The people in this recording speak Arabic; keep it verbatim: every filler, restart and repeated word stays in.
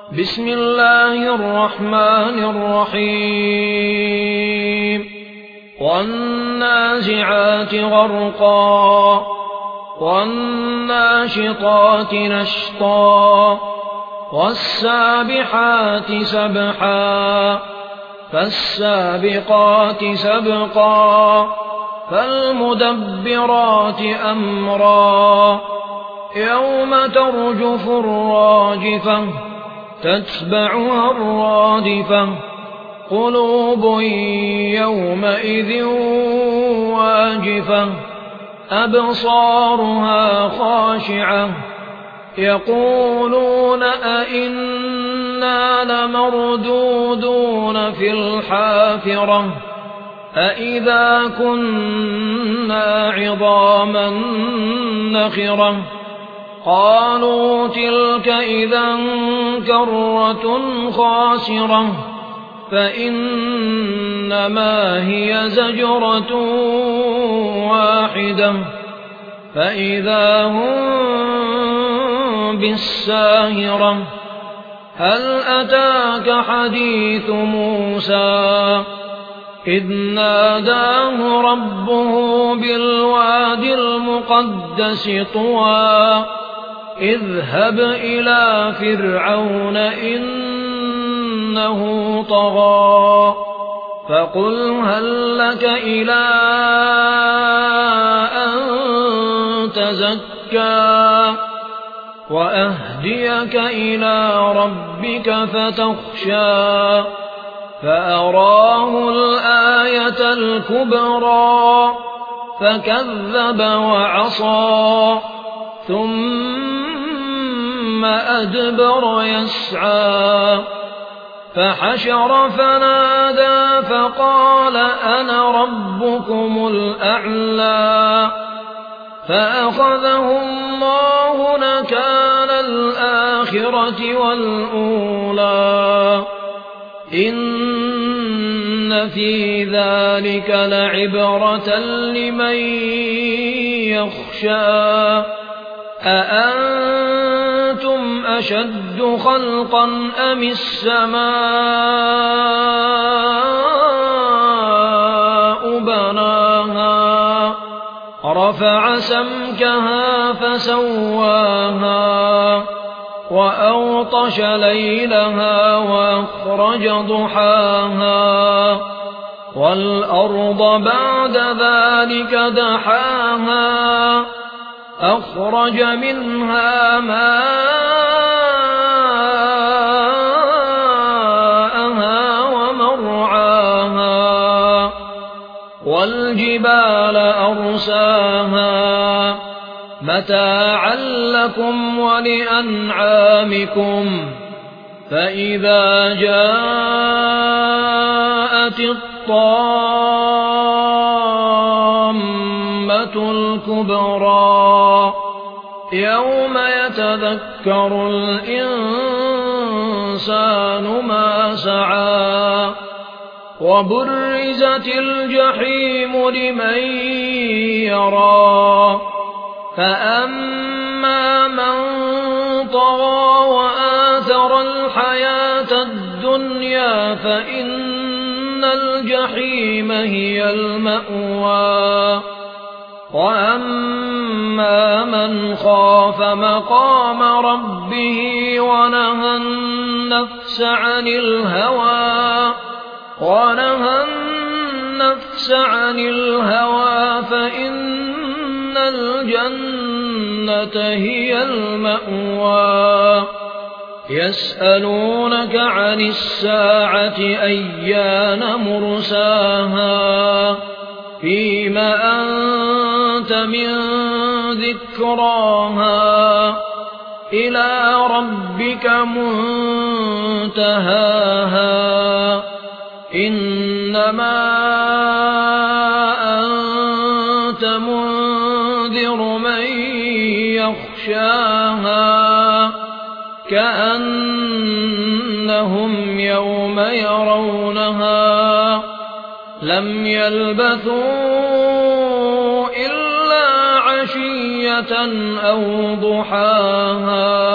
بسم الله الرحمن الرحيم والنازعات غرقا والناشطات نشطا والسابحات سبحا فالسابقات سبقا فالمدبرات أمرا يوم ترجف الراجفة تتبعها الرادفة قلوب يومئذ واجفة أبصارها خاشعة يقولون أئنا لمردودون في الحافرة أئذا كنا عظاما نخرة قالوا تلك إذا كرة خاسرة فإنما هي زجرة واحدة فإذا هم بالساهرة هل أتاك حديث موسى إذ ناداه ربه بالواد المقدس طوى اذهب إلى فرعون إنه طغى فقل هل لك إلى أن تزكى وأهديك إلى ربك فتخشى فأراه الآية الكبرى فكذب وعصى ثم أدبر يسعى فحشر فنادى فقال أنا ربكم الأعلى فأخذه الله نكال الآخرة والأولى إن في ذلك لعبرة لمن يخشى أأنتم أشد خلقا أم السماء بناها رفع سمكها فسواها وأغطش ليلها وأخرج ضحاها والأرض بعد ذلك دحاها أخرج منها ماءها ومرعاها والجبال أرساها متاعا لكم ولأنعامكم فإذا جاءت الطامة الكبرى يوم يتذكر الإنسان ما سعى وبرزت الجحيم لمن يرى فأما من طغى وآثر الحياة الدنيا فإن الجحيم هي المأوى وأما من خاف مقام ربه ونهى النفس عن الهوى ونهى النفس عن الهوى فإن الجنة هي المأوى يسألونك عن الساعة أيان مرساها فيم أنت من ذكراها إلى ربك منتهاها إنما أنت منذر من يخشاها كأنهم يوم يرونها لم يلبثوا إلا عشية أو ضحاها